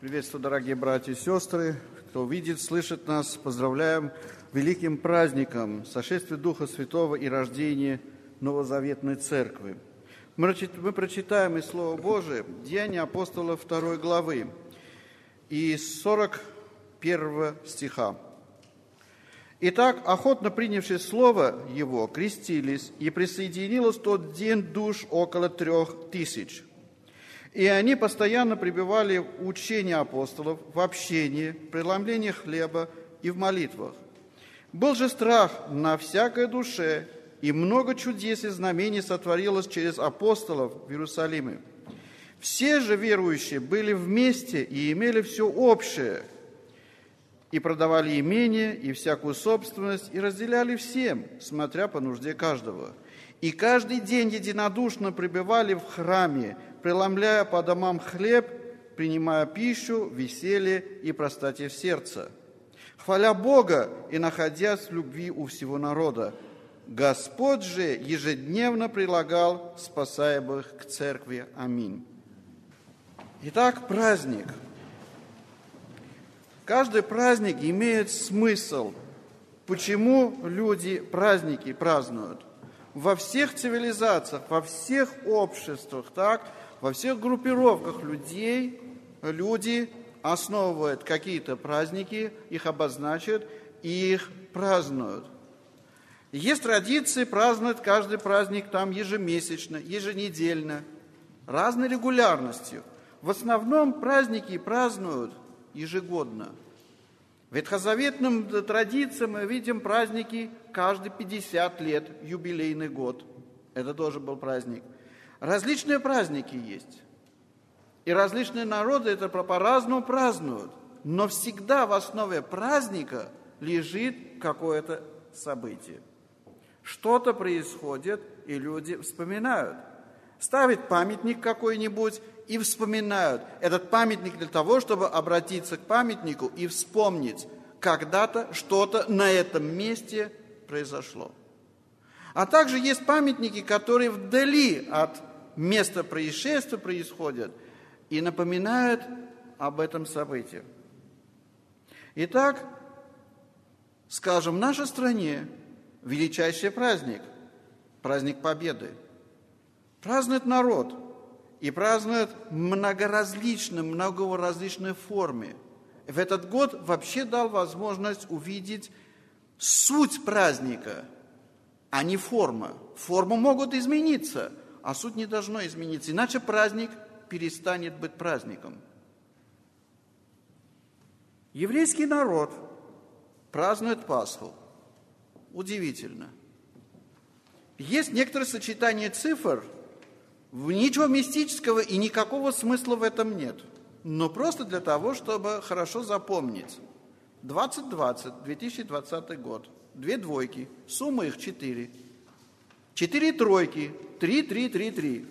Приветствую, дорогие братья и сестры, кто видит, слышит нас, поздравляем великим праздником сошествия Духа Святого и рождения Новозаветной Церкви. Мы прочитаем из Слова Божия Деяния апостолов 2 главы и 41 стиха. «Итак, охотно принявшие слово Его, крестились, и присоединилось в тот день душ около 3000. И они постоянно пребывали в учении апостолов, в общении, в преломлении хлеба и в молитвах. Был же страх на всякой душе, и много чудес и знамений сотворилось через апостолов в Иерусалиме. Все же верующие были вместе и имели все общее, и продавали имение и всякую собственность, и разделяли всем, смотря по нужде каждого. И каждый день единодушно пребывали в храме, преломляя по домам хлеб, принимая пищу, веселье и простоте в сердце, хваля Бога и находясь в любви у всего народа. Господь же ежедневно прилагал спасаемых к церкви. Аминь». Итак, праздник. Каждый праздник имеет смысл. Почему люди праздники празднуют? Во всех цивилизациях, во всех обществах, так, во всех группировках людей люди основывают какие-то праздники, их обозначают и их празднуют. Есть традиции праздновать каждый праздник там ежемесячно, еженедельно, разной регулярностью. В основном праздники празднуют ежегодно. В ветхозаветном традиции мы видим праздники каждые 50 лет, юбилейный год. Это тоже был праздник. Различные праздники есть. И различные народы это по-разному празднуют. Но всегда в основе праздника лежит какое-то событие. Что-то происходит, и люди вспоминают. Ставят памятник какой-нибудь и вспоминают. Этот памятник для того, чтобы обратиться к памятнику и вспомнить, когда-то что-то на этом месте произошло. А также есть памятники, которые вдали от места происшествия происходят и напоминают об этом событии. Итак, скажем, в нашей стране величайший праздник – праздник Победы. Празднует народ и празднует в многоразличной форме. В этот год вообще дал возможность увидеть суть праздника, а не форма. Формы могут измениться, а суть не должна измениться, иначе праздник перестанет быть праздником. Еврейский народ празднует Пасху. Удивительно. Есть некоторые сочетания цифр, ничего мистического и никакого смысла в этом нет. Но просто для того, чтобы хорошо запомнить. 2020, 2020 год. 2 двойки, сумма их 4. 4 тройки, 3, 3, 3, 3.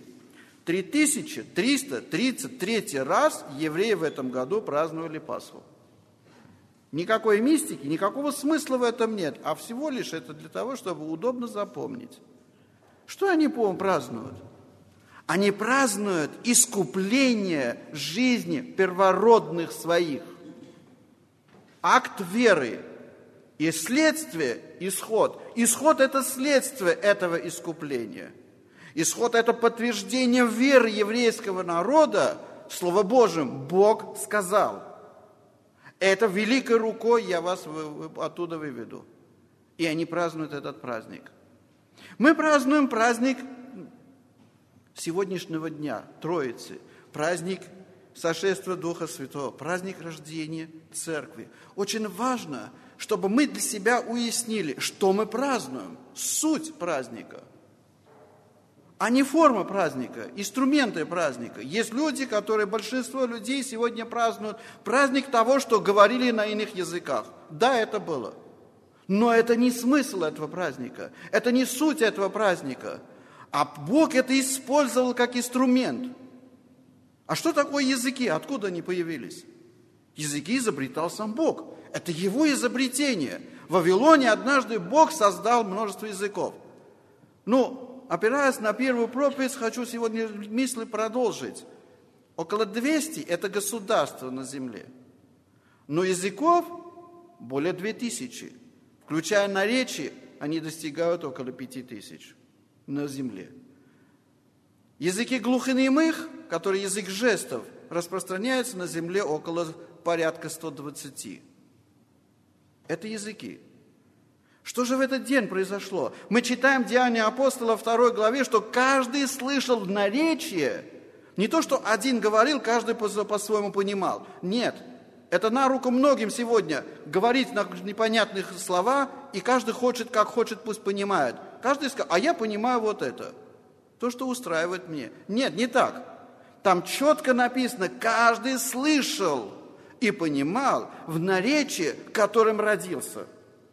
3333 раз евреи в этом году праздновали Пасху. Никакой мистики, никакого смысла в этом нет, а всего лишь это для того, чтобы удобно запомнить. Что они празднуют? Они празднуют искупление жизни первородных своих. Акт веры и следствие – исход. Исход – это следствие этого искупления. Исход – это подтверждение веры еврейского народа. Слово Божьим Бог сказал. Это великой рукой я вас оттуда выведу. И они празднуют этот праздник. Мы празднуем праздник сегодняшнего дня, Троицы, праздник сошествия Духа Святого, праздник рождения Церкви. Очень важно, чтобы мы для себя уяснили, что мы празднуем, суть праздника, а не форма праздника, инструменты праздника. Есть люди, большинство людей сегодня празднуют праздник того, что говорили на иных языках. Да, это было. Но это не смысл этого праздника, это не суть этого праздника. А Бог это использовал как инструмент. А что такое языки? Откуда они появились? Языки изобретал сам Бог. Это его изобретение. В Вавилоне однажды Бог создал множество языков. Опираясь на первую проповедь, хочу сегодня мысли продолжить. Около 200 – это государство на земле. Но языков более 2000. Включая наречия, они достигают около 5000 на земле. Языки глухонемых, который язык жестов, распространяется на земле около порядка 120. Это языки. Что же в этот день произошло? Мы читаем Деяния апостолов 2 главе, что каждый слышал наречие. Не то, что один говорил, каждый по-своему понимал. Нет, это на руку многим сегодня говорить на непонятных слова, и каждый хочет, как хочет, пусть понимает. Каждый скажет, а я понимаю вот это. То, что устраивает мне. Нет, не так. Там четко написано, каждый слышал и понимал в наречии, которым родился.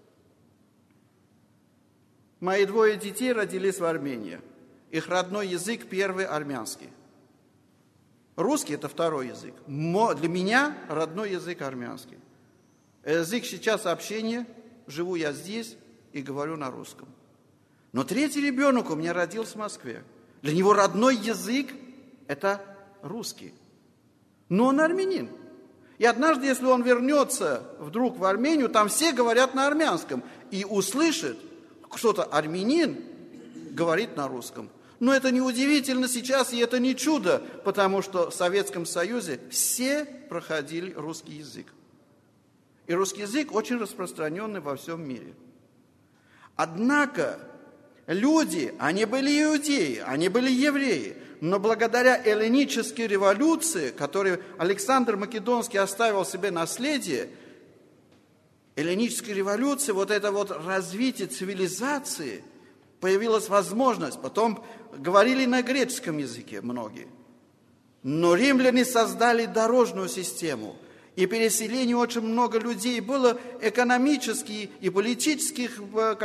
Мои 2 детей родились в Армении. Их родной язык первый армянский. Русский – это второй язык. Для меня родной язык армянский. Язык сейчас общения, живу я здесь и говорю на русском. Но 3-й ребенок у меня родился в Москве. Для него родной язык – это русский. Но он армянин. И однажды, если он вернется вдруг в Армению, там все говорят на армянском. И услышит, кто-то армянин говорит на русском. Но это не удивительно сейчас, и это не чудо, потому что в Советском Союзе все проходили русский язык. И русский язык очень распространенный во всем мире. Однако люди, они были иудеи, они были евреи, но благодаря эллинической революции, которую Александр Македонский оставил себе наследие, эллинической революции, вот это вот развитие цивилизации, появилась возможность, потом говорили на греческом языке многие. Но римляне создали дорожную систему, и переселение очень много людей было экономических и политических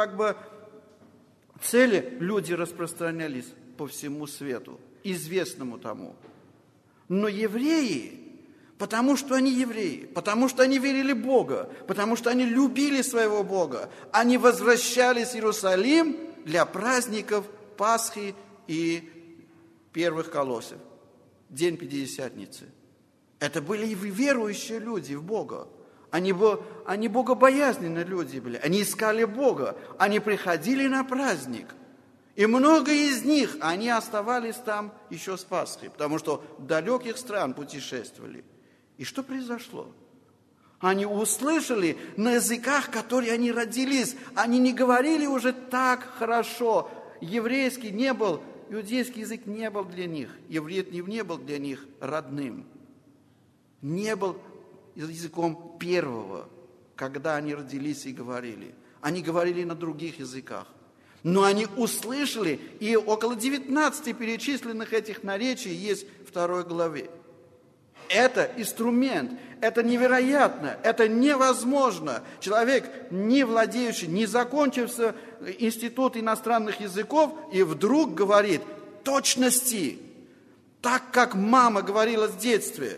цели, люди распространялись по всему свету, известному тому. Но евреи, потому что они евреи, потому что они верили в Бога, потому что они любили своего Бога, они возвращались в Иерусалим для праздников Пасхи и первых колосьев, День Пятидесятницы. Это были верующие люди в Бога. Они богобоязненные люди были. Они искали Бога. Они приходили на праздник. И много из них, они оставались там еще с Пасхой, потому что в далеких стран путешествовали. И что произошло? Они услышали на языках, которые они родились. Они не говорили уже так хорошо. Еврейский не был, иудейский язык не был для них. Еврей не был для них родным. Не был языком первого, когда они родились и говорили. Они говорили на других языках. Но они услышали, и около 19 перечисленных этих наречий есть в 2 главе. Это инструмент, это невероятно, это невозможно. Человек, не владеющий, не закончивший институт иностранных языков, и вдруг говорит точности, так, как мама говорила в детстве.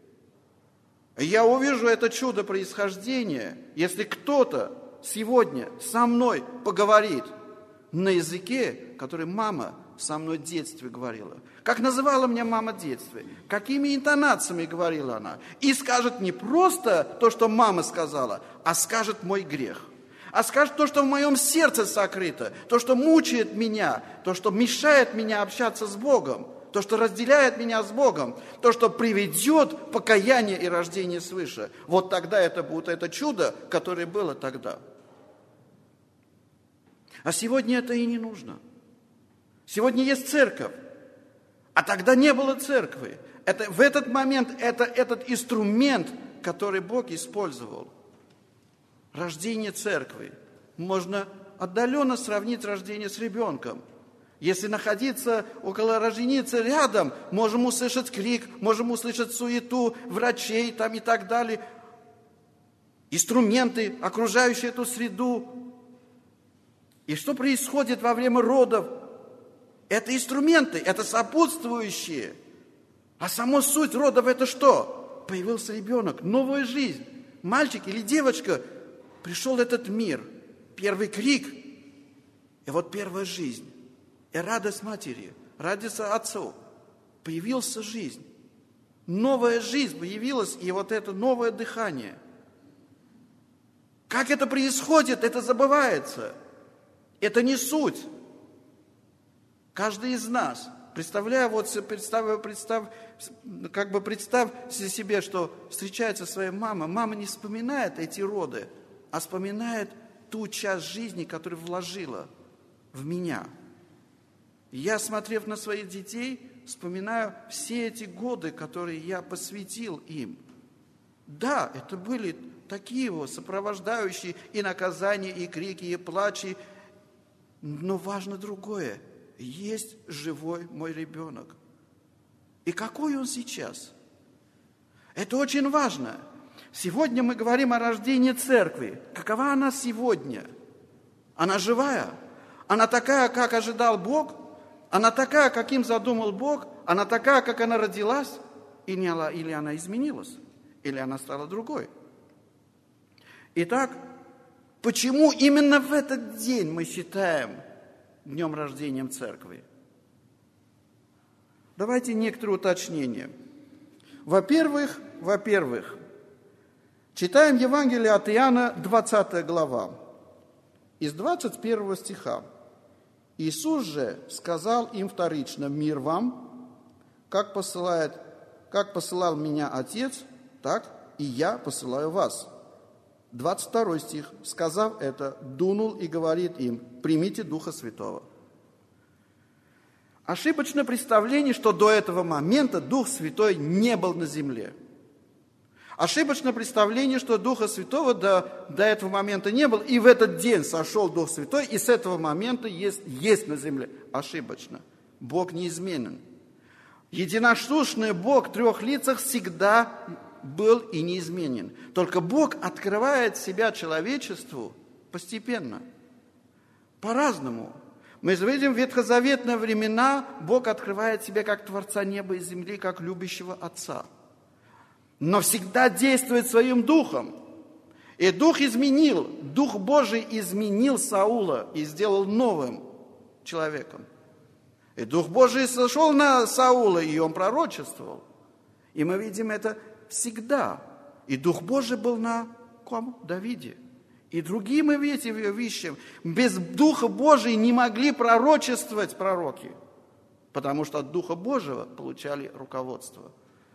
Я увижу это чудо происхождения, если кто-то сегодня со мной поговорит на языке, который мама со мной в детстве говорила. Как называла меня мама в детстве, какими интонациями говорила она. И скажет не просто то, что мама сказала, а скажет мой грех. А скажет то, что в моем сердце сокрыто, то, что мучает меня, то, что мешает меня общаться с Богом, то, что разделяет меня с Богом, то, что приведет покаяние и рождение свыше. Вот тогда это будет это чудо, которое было тогда. А сегодня это и не нужно. Сегодня есть церковь, а тогда не было церкви. В этот момент этот инструмент, который Бог использовал. Рождение церкви. Можно отдаленно сравнить рождение с ребенком. Если находиться около роженицы рядом, можем услышать крик, можем услышать суету врачей там и так далее. Инструменты, окружающие эту среду. И что происходит во время родов? Это инструменты, это сопутствующие. А сама суть родов это что? Появился ребенок, новая жизнь. Мальчик или девочка, пришел в этот мир. Первый крик, и вот первая жизнь. И радость матери, радость отцу. Появилась жизнь. Новая жизнь появилась, и вот это новое дыхание. Как это происходит, это забывается. Это не суть. Каждый из нас, представь себе, что встречается своя мама. Мама не вспоминает эти роды, а вспоминает ту часть жизни, которую вложила в меня. Я, смотрев на своих детей, вспоминаю все эти годы, которые я посвятил им. Да, это были такие вот сопровождающие и наказания, и крики, и плачи. Но важно другое. Есть живой мой ребенок. И какой он сейчас? Это очень важно. Сегодня мы говорим о рождении церкви. Какова она сегодня? Она живая? Она такая, как ожидал Бог? Она такая, каким задумал Бог? Она такая, как она родилась? Или она изменилась? Или она стала другой? Итак, почему именно в этот день мы считаем днем рождения церкви? Давайте некоторые уточнения. Во-первых, читаем Евангелие от Иоанна, 20 глава, из 21 стиха. Иисус же сказал им вторично: «Мир вам, как посылал меня Отец, так и я посылаю вас». 22 стих. Сказав это, дунул и говорит им: «Примите Духа Святого». Ошибочное представление, что до этого момента Дух Святой не был на земле. Ошибочное представление, что Духа Святого до этого момента не было, и в этот день сошел Дух Святой, и с этого момента есть на земле. Ошибочно. Бог неизменен. Единосущный Бог в трех лицах всегда был и неизменен. Только Бог открывает себя человечеству постепенно, по-разному. Мы видим в ветхозаветные времена, Бог открывает себя как Творца неба и земли, как любящего Отца. Но всегда действует своим Духом. И Дух Божий изменил Саула и сделал новым человеком. И Дух Божий сошел на Саула, и он пророчествовал. И мы видим это всегда. И Дух Божий был на ком? Давиде. И другие мы видим, без Духа Божия не могли пророчествовать пророки, потому что от Духа Божьего получали руководство.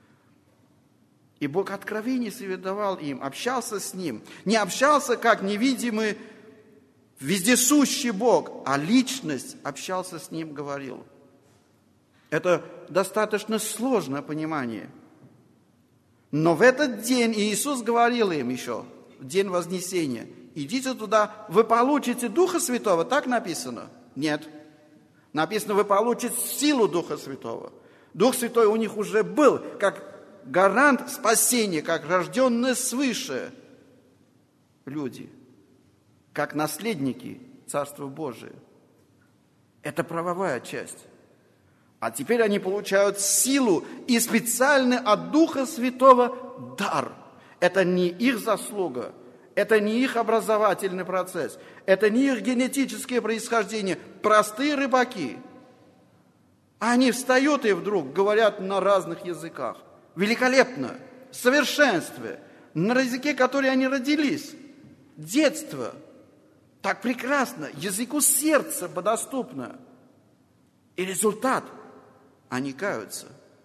И Бог откровение себе давал им, общался с ним. Не общался как невидимый, вездесущий Бог, а личность общался с ним, говорил. Это достаточно сложное понимание. Но в этот день Иисус говорил им еще, в день Вознесения: идите туда, вы получите Духа Святого. Так написано? Нет. Написано, вы получите силу Духа Святого. Дух Святой у них уже был, как гарант спасения, как рожденные свыше люди, как наследники Царства Божия. Это правовая часть. А теперь они получают силу и специальный от Духа Святого дар. Это не их заслуга, это не их образовательный процесс, это не их генетическое происхождение. Простые рыбаки. Они встают и вдруг говорят на разных языках. Великолепно, в совершенстве, на языке, который они родились. Детство. Так прекрасно, языку сердца доступно. И результат – они каются.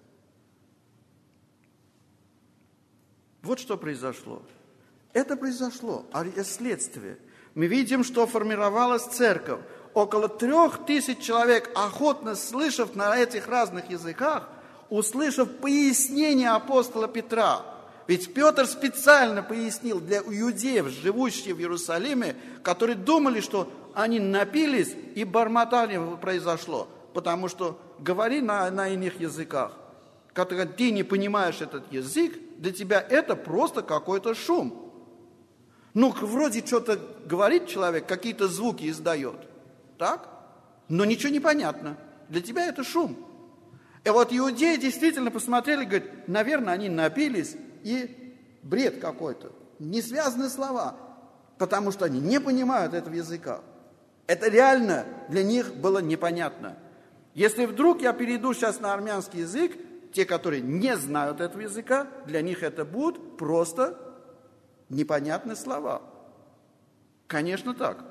Вот что произошло. Это произошло, а следствие. Мы видим, что формировалась церковь. Около 3000 человек, охотно слышав на этих разных языках, услышав пояснение апостола Петра. Ведь Петр специально пояснил для иудеев, живущих в Иерусалиме, которые думали, что они напились и бормотание произошло. Потому что говори на иных языках, когда ты не понимаешь этот язык, для тебя это просто какой-то шум. Ну, вроде что-то говорит человек, какие-то звуки издает, так? Но ничего не понятно. Для тебя это шум. И вот иудеи действительно посмотрели, говорят, наверное, они напились, и бред какой-то. Несвязанные слова, потому что они не понимают этого языка. Это реально для них было непонятно. Если вдруг я перейду сейчас на армянский язык, те, которые не знают этого языка, для них это будут просто непонятные слова. Конечно, так.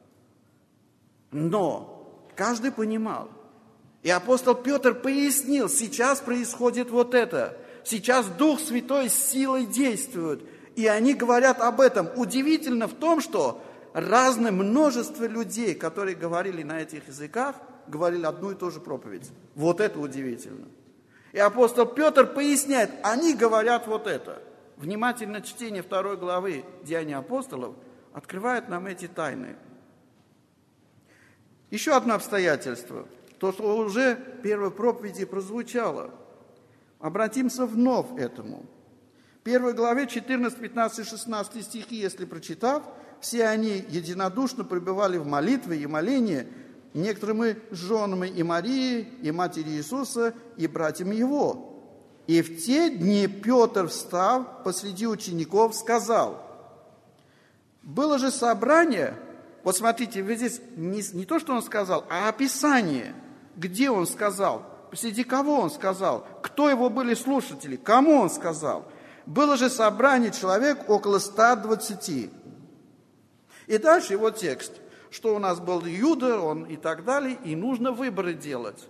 Но каждый понимал. И апостол Петр пояснил, сейчас происходит вот это. Сейчас Дух Святой с силой действует. И они говорят об этом. Удивительно в том, что разное множество людей, которые говорили на этих языках, говорили одну и ту же проповедь. Вот это удивительно. И апостол Петр поясняет, они говорят вот это. Внимательно чтение 2 главы Деяний апостолов открывает нам эти тайны. Еще одно обстоятельство, то, что уже в первой проповеди прозвучало. Обратимся вновь к этому. В 1 главе 14, 15, 16 стихи, если прочитав, все они единодушно пребывали в молитве и молении, некоторыми женами и Марии, и матери Иисуса, и братьями Его. И в те дни Петр, встав посреди учеников, сказал, было же собрание, вот смотрите, вы здесь не то, что он сказал, а описание, где он сказал, посреди кого он сказал, кто его были слушатели, кому он сказал. Было же собрание человек около 120. И дальше его текст, что у нас был Иуда, он и так далее, и нужно выборы делать.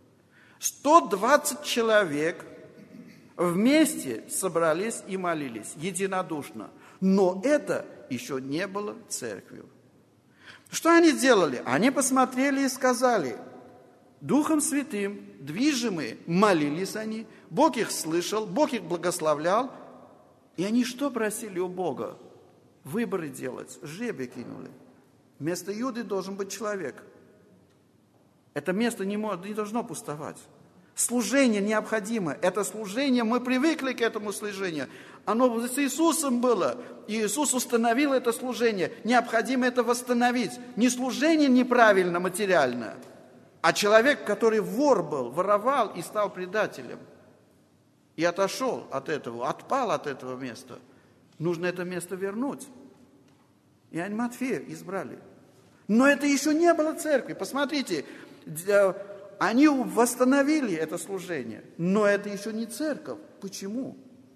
120 человек вместе собрались и молились, единодушно. Но это еще не было церковью. Что они делали? Они посмотрели и сказали, Духом Святым, движимые, молились они, Бог их слышал, Бог их благословлял. И они что просили у Бога? Выборы делать, жребий кинули. Вместо Иуды должен быть человек. Это место не должно пустовать. Служение необходимо. Это служение, мы привыкли к этому служению. Оно с Иисусом было. И Иисус установил это служение. Необходимо это восстановить. Не служение неправильно, материально, а человек, который вор был, воровал и стал предателем. И отошел от этого, отпал от этого места. Нужно это место вернуть. И они Матфея избрали. Но это еще не было церкви. Посмотрите, они восстановили это служение, но это еще не церковь. Почему?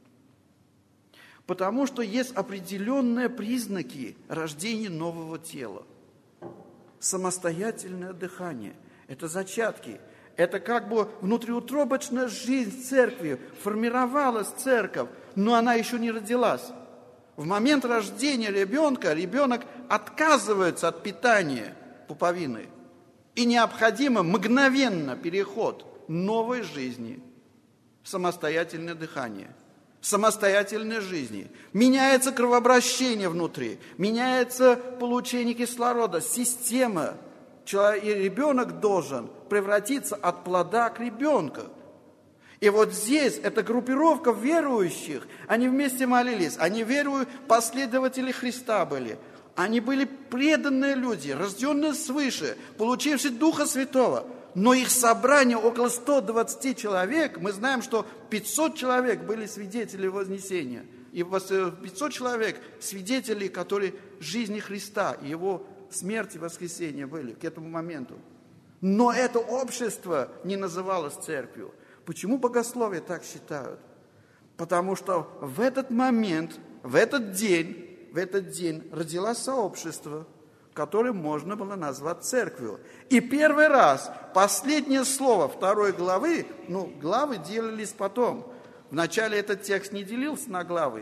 Потому что есть определенные признаки рождения нового тела. Самостоятельное дыхание – это зачатки. Это как бы внутриутробочная жизнь церкви. Формировалась церковь, но она еще не родилась. В момент рождения ребенка, ребенок отказывается от питания пуповины. И необходимо мгновенно переход новой жизни, самостоятельное дихание, самостоятельной жизни. Меняется кровообращение внутри, меняется получение кислорода, система. И ребенок должен превратиться от плода к ребенку. И вот здесь эта группировка верующих, они вместе молились, они последователи Христа были. Они были преданные люди, рожденные свыше, получившие Духа Святого. Но их собрание около 120 человек, мы знаем, что 500 человек были свидетели Вознесения. И 500 человек свидетелей, которые жизни Христа, Его смерти и воскресения были к этому моменту. Но это общество не называлось церковью. Почему богословие так считают? Потому что в этот момент, в этот день родилось сообщество, которое можно было назвать церковью. И первый раз, последнее слово 2 главы, главы делились потом. Вначале этот текст не делился на главы.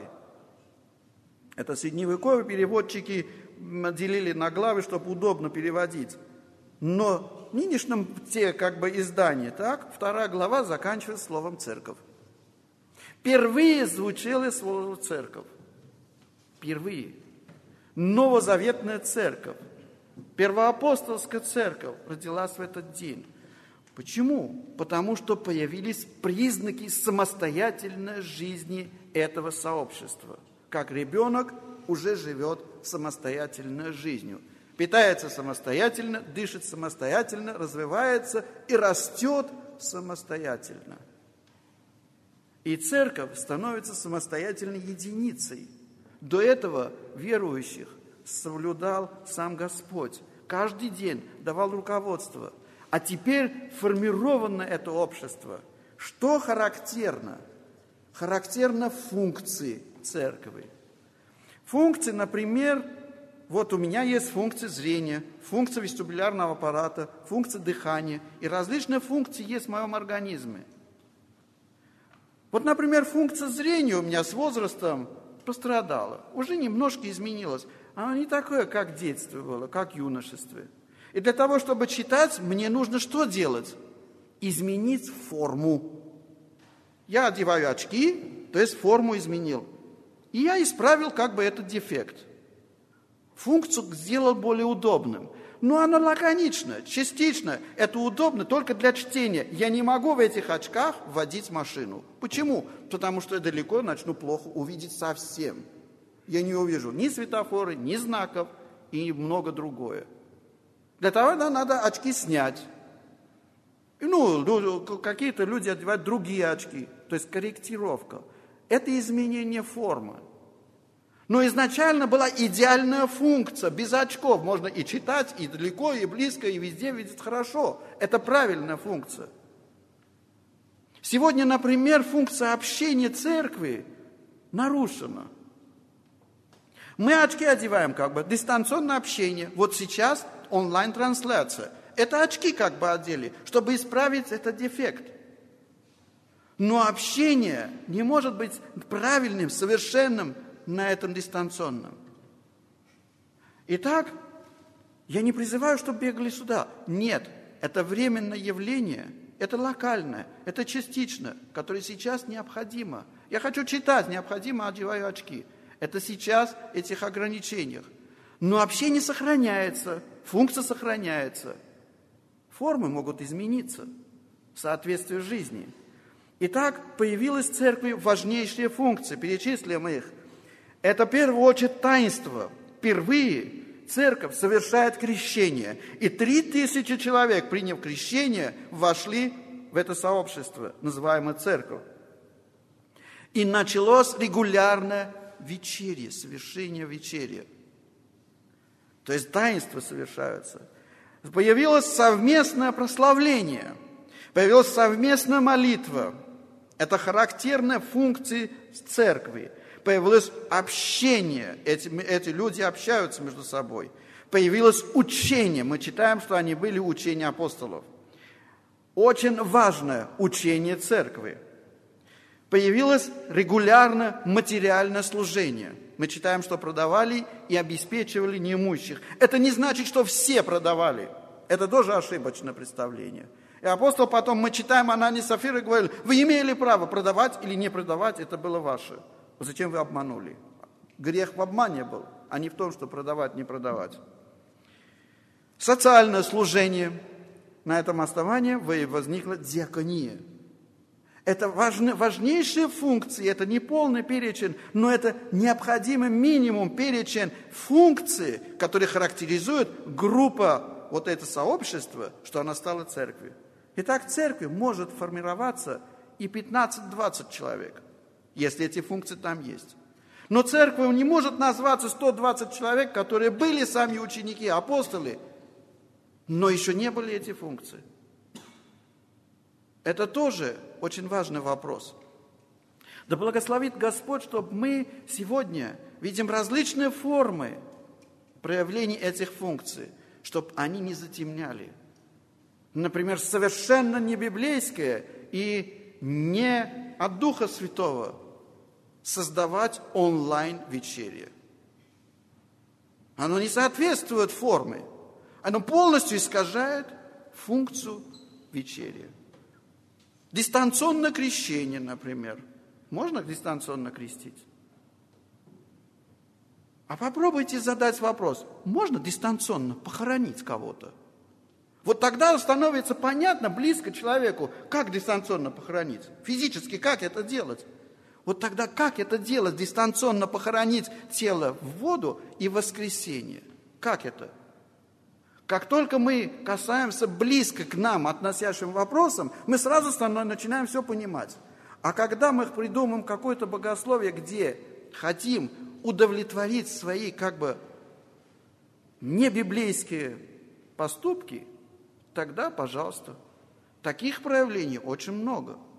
Это средневековые переводчики делили на главы, чтобы удобно переводить. Но в нынешнем издании, 2 глава заканчивается словом «церковь». Впервые звучало слово «церковь». Впервые. Новозаветная церковь, первоапостольская церковь родилась в этот день. Почему? Потому что появились признаки самостоятельной жизни этого сообщества. Как ребенок уже живет самостоятельной жизнью. Питается самостоятельно, дышит самостоятельно, развивается и растет самостоятельно. И церковь становится самостоятельной единицей. До этого верующих соблюдал сам Господь. Каждый день давал руководство. А теперь формировано это общество. Что характерно? Характерно функции церкви. Функции, например, вот у меня есть функция зрения, функция вестибулярного аппарата, функция дыхания, и различные функции есть в моем организме. Вот, например, функция зрения у меня с возрастом пострадала, уже немножко изменилась. Она не такое, как в детстве было, как в юношестве. И для того, чтобы читать, мне нужно что делать? Изменить форму. Я одеваю очки, то есть форму изменил. И я исправил как бы этот дефект. Функцию сделал более удобным. Но она лаконична, частично. Это удобно только для чтения. Я не могу в этих очках водить машину. Почему? Потому что я далеко начну плохо увидеть совсем. Я не увижу ни светофоры, ни знаков и много другое. Для того надо очки снять. Какие-то люди одевают другие очки. То есть корректировка. Это изменение формы. Но изначально была идеальная функция. Без очков можно и читать, и далеко, и близко, и везде видеть хорошо. Это правильная функция. Сегодня, например, функция общения церкви нарушена. Мы очки одеваем как бы, дистанционное общение. Вот сейчас онлайн-трансляция. Это очки как бы одели, чтобы исправить этот дефект. Но общение не может быть правильным, совершенным на этом дистанционном. Итак, я не призываю, чтобы бегали сюда. Нет, это временное явление, это локальное, это частичное, которое сейчас необходимо. Я хочу читать, необходимо, одеваю очки. Это сейчас этих ограничениях. Но общение сохраняется, функция сохраняется. Формы могут измениться в соответствии с жизнью. Итак, появилась в церкви важнейшие функции, перечислим их. Это в первую очередь таинство. Впервые церковь совершает крещение. И 3000 человек, приняв крещение, вошли в это сообщество, называемое церковь. И началось регулярное вечерье, совершение вечерия. То есть таинства совершаются. Появилось совместное прославление, появилась совместная молитва. Это характерная функция церкви. Появилось общение, эти люди общаются между собой. Появилось учение, мы читаем, что они были учения апостолов. Очень важное учение церкви. Появилось регулярное материальное служение. Мы читаем, что продавали и обеспечивали неимущих. Это не значит, что все продавали. Это тоже ошибочное представление. И апостол потом, мы читаем, Анания и Сафира говорили, вы имели право продавать или не продавать, это было ваше. Зачем вы обманули? Грех в обмане был, а не в том, что продавать, не продавать. Социальное служение. На этом основании возникла диакония. Это важнейшие функции, это не полный перечень, но это необходимый минимум перечень функций, которые характеризуют группа, вот это сообщество, что она стала церковью. Итак, церковь может формироваться и 15-20 человек, если эти функции там есть. Но церковь не может назваться 120 человек, которые были сами ученики, апостолы, но еще не были эти функции. Это тоже очень важный вопрос. Да благословит Господь, чтобы мы сегодня видим различные формы проявления этих функций, чтобы они не затемняли. Например, совершенно не библейское и не от Духа Святого создавать онлайн-вечерие. Оно не соответствует форме. Оно полностью искажает функцию вечерия. Дистанционное крещение, например. Можно дистанционно крестить? А попробуйте задать вопрос. Можно дистанционно похоронить кого-то? Вот тогда становится понятно, близко человеку, как дистанционно похоронить. Физически как это делать? Вот тогда как это делать? Дистанционно похоронить тело в воду и в воскресенье. Как это? Как только мы касаемся близко к нам относящим вопросам, мы сразу начинаем все понимать. А когда мы придумаем какое-то богословие, где хотим удовлетворить свои небиблейские поступки, тогда, пожалуйста, таких проявлений очень много.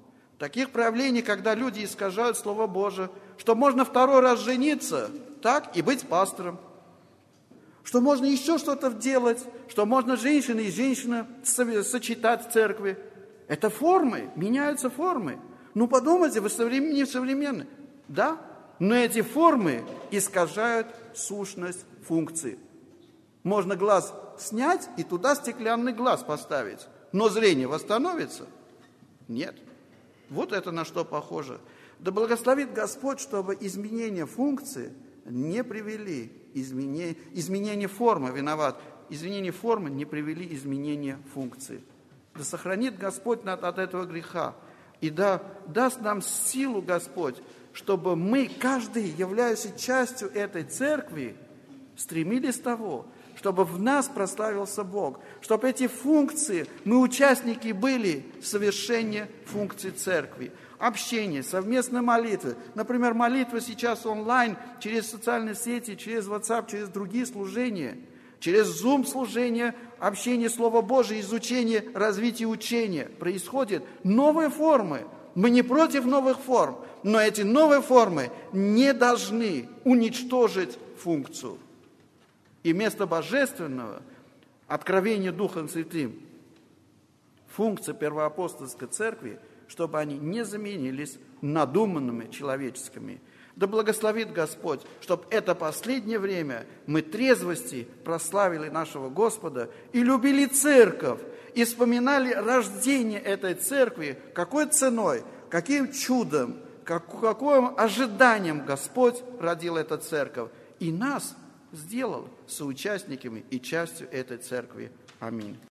таких проявлений, когда люди искажают Слово Божие, что можно второй раз жениться, так, и быть пастором, что можно еще что-то делать, что можно женщина и женщина сочетать в церкви. Это формы, меняются формы. Ну, подумайте, вы не современны, да? Но эти формы искажают сущность функции. Можно глаз снять и туда стеклянный глаз поставить. Но зрение восстановится? Нет. Вот это на что похоже. Да благословит Господь, чтобы изменения функции не привели, изменение формы, изменение формы не привели изменения функции. Да сохранит Господь нас от этого греха. И да даст нам силу Господь, чтобы мы, каждый, являясь частью этой церкви, стремились того, чтобы в нас прославился Бог, чтобы эти функции, мы участники были совершения функций церкви. Общение, совместные молитвы. Например, молитва сейчас онлайн, через социальные сети, через WhatsApp, через другие служения, через Zoom служение, общение Слова Божия, изучение, развитие учения. Происходят новые формы. Мы не против новых форм, но эти новые формы не должны уничтожить функцию. И вместо божественного откровения Духом Святым, функции первоапостольской церкви, чтобы они не заменились надуманными человеческими. Да благословит Господь, чтобы это последнее время мы трезвости прославили нашего Господа и любили церковь, и вспоминали рождение этой церкви, какой ценой, каким чудом, каким ожиданием Господь родил эту церковь. И нас сделал соучастниками и частью этой церкви. Аминь.